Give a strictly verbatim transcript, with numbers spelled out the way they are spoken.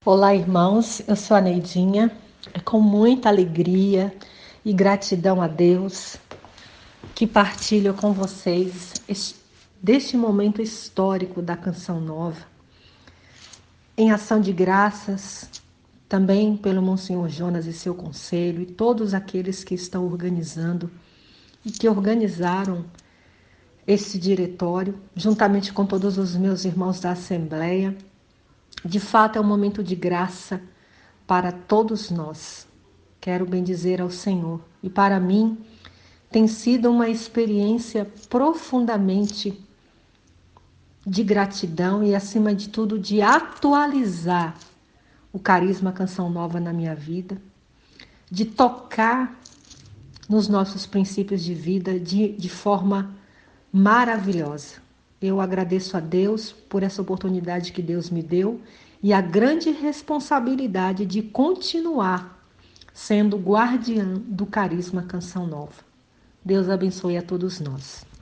Olá, irmãos, eu sou a Neidinha. É com muita alegria e gratidão a Deus que partilho com vocês este, deste momento histórico da Canção Nova, em ação de graças também pelo Monsenhor Jonas e seu conselho e todos aqueles que estão organizando e que organizaram esse diretório, juntamente com todos os meus irmãos da Assembleia. De fato, é um momento de graça para todos nós. Quero bendizer ao Senhor. E para mim, tem sido uma experiência profundamente de gratidão e, acima de tudo, de atualizar o carisma Canção Nova na minha vida, de tocar nos nossos princípios de vida de, de forma maravilhosa. Eu agradeço a Deus por essa oportunidade que Deus me deu e a grande responsabilidade de continuar sendo guardiã do carisma Canção Nova. Deus abençoe a todos nós.